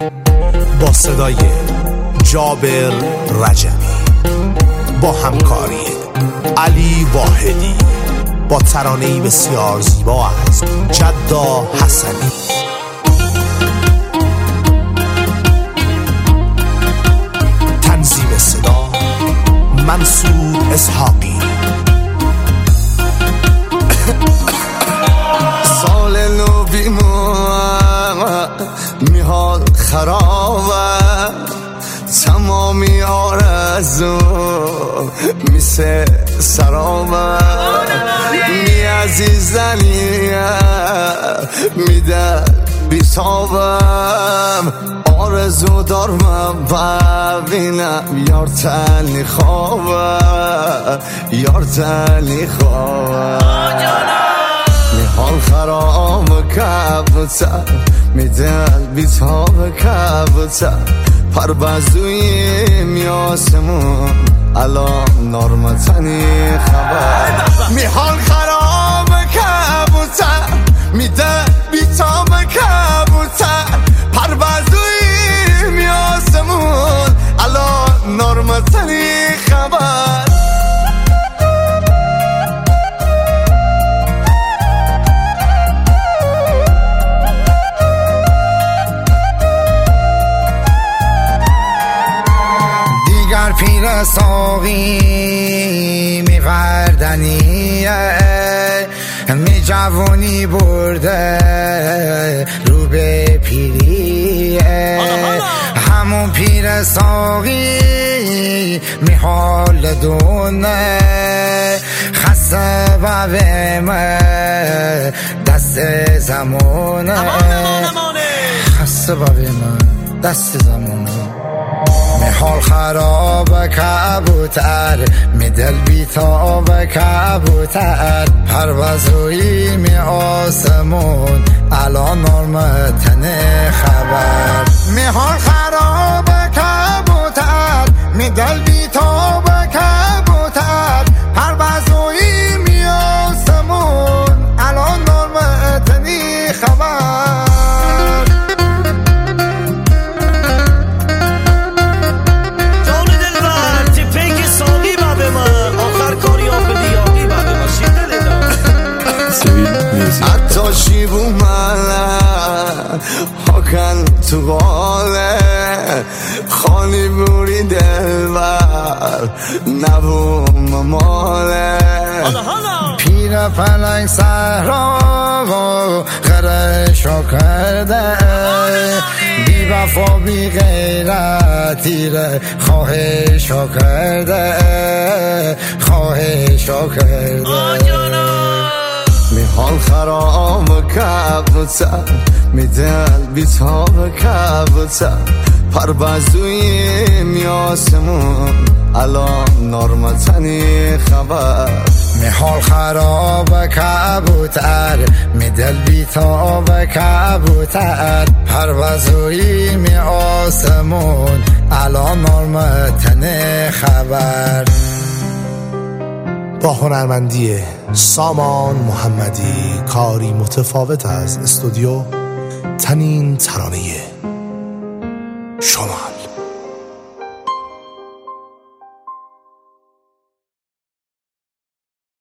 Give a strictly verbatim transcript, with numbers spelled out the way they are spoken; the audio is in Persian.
با صدای جابر رجبی با همکاری علی واحدی با ترانه‌ای بسیار زیبا از جدا حسنی. تنظیم صدا منصور اسحاقی. سال نو بیمار میحال خرابه، تمامی آرزو میسه سرابه، می عزیزنیه میده بیتابم، آرزو دارم ببینم یار تنی خوابه، یار تنی خوابه. میحال خراب کبوتر میدل بیتاب کبوتر، پر بزوی میاسمون الان نارمتنی خبر. میحال خراب کبوتر میدل بیتاب کبوتر، پر بزوی میاسمون الان نارمتنی خبر. پیر ساقی میوردنیه، می جوانی برده رو به پیریه، همون پیر ساقی می حال دونه، خسته ببمه دست زمانه، خسته ببمه دست زمانه. میحال خراب کبوتر میدل بیتاب کبوتر، پروازوی می آسمون الان نارمتن خبر. میحال خراب کبوتر میدل بیتاب کبوتر، پروازوی می آسمون الان نارمتن خبر. حتی شیبو من حکن تو باله، خانی بوری دلبر نبوم ماله، پیر پلنگ سهرا و غرشو کرده، بی وفا بی غیرتی ره خواهشو کرده، خواهشو کرده. میحال خراب کبوتر میدل بیتاب کبوتر، پر بزوی میاسمون الان نارمتنی خبر. میحال خراب کبوتر میدل بیتاب کبوتر، پروازوی می آسمون الان نارمتن خبر. با هنرمندی سامان محمدی، کاری متفاوت از استودیو تنین ترانه شمال.